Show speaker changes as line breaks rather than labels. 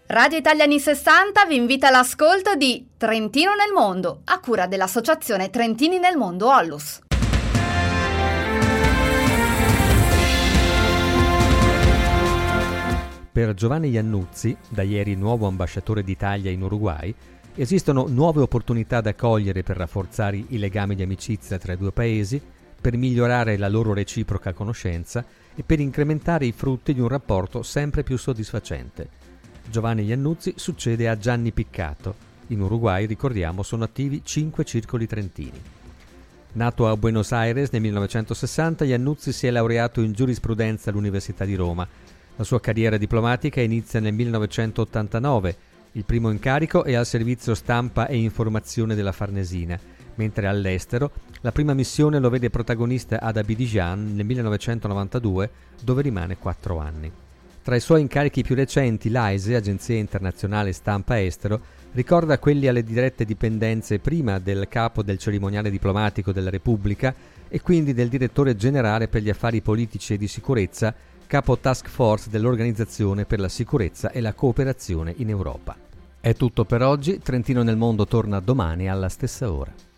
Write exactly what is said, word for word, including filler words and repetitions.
Radio Italia anni sessanta vi invita all'ascolto di Trentino nel mondo, a cura dell'associazione Trentini nel mondo Ollus.
Per Giovanni Iannuzzi, da ieri nuovo ambasciatore d'Italia in Uruguay, esistono nuove opportunità da cogliere per rafforzare i legami di amicizia tra i due paesi, per migliorare la loro reciproca conoscenza e per incrementare i frutti di un rapporto sempre più soddisfacente. Giovanni Iannuzzi succede a Gianni Piccato. In Uruguay, ricordiamo, sono attivi cinque circoli trentini. Nato a Buenos Aires nel millenovecentosessanta, Iannuzzi si è laureato in giurisprudenza all'Università di Roma. La sua carriera diplomatica inizia nel millenovecentottantanove. Il primo incarico è al servizio stampa e informazione della Farnesina, mentre all'estero la prima missione lo vede protagonista ad Abidjan nel millenovecentonovantadue, dove rimane quattro anni. Tra i suoi incarichi più recenti, l'A I S E, Agenzia Internazionale Stampa Estero, ricorda quelli alle dirette dipendenze prima del capo del cerimoniale diplomatico della Repubblica e quindi del direttore generale per gli affari politici e di sicurezza, capo task force dell'Organizzazione per la sicurezza e la cooperazione in Europa. È tutto per oggi, Trentino nel mondo torna domani alla stessa ora.